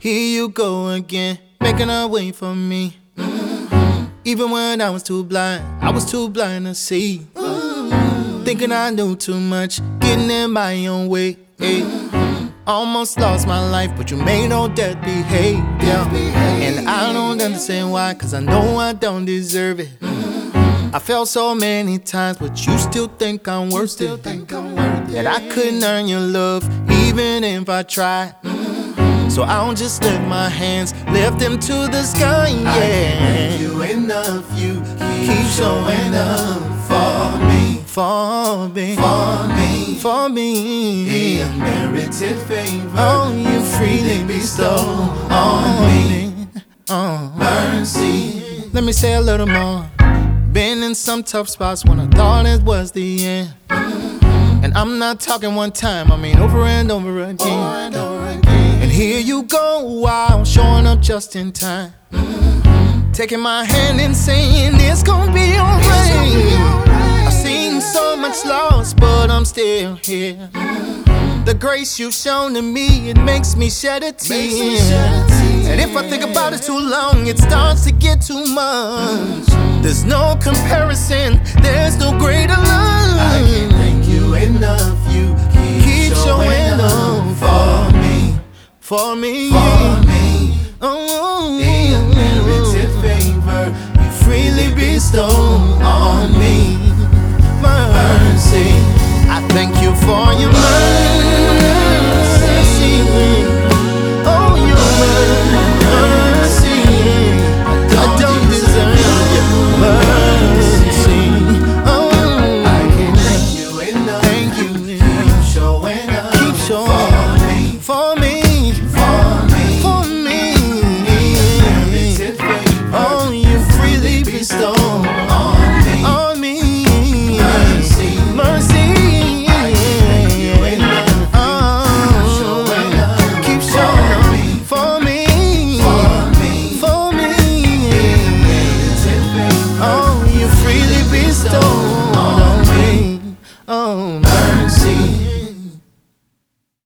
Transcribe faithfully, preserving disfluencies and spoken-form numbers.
Here you go again, making a way for me. Mm-hmm. Even when I was too blind, I was too blind to see. Mm-hmm. Thinking I knew too much, getting in my own way. Hey. Mm-hmm. Almost lost my life, but you made no death behave. Yeah. And I don't understand why, cause I know I don't deserve it. Mm-hmm. I felt so many times, but you still think I'm worth it. That I couldn't earn your love, even if I tried. Mm-hmm. So I don't just lift my hands, lift them to the sky, yeah. I can't thank you enough, you keep, keep showing up for me. For me, for me, for me, the unmerited favor, oh, you freely bestow on me. Oh, mercy. Let me say a little more. Been in some tough spots when I thought it was the end. Mm-hmm. And I'm not talking one time, I mean over and over again. Over and over again. And here you go, wow, showing up just in time. Mm-hmm. Taking my hand and saying it's gonna be alright. So much lost, but I'm still here. Mm-hmm. The grace you've shown to me, it makes me shed a tear. And if I think about it too long, it starts to get too much. There's no comparison, there's no greater love. I can't thank you enough, you keep, keep showing, showing up for me, for me, for me. Oh, the unmerited favor you freely bestow on me. Mercy, I thank you for your mercy.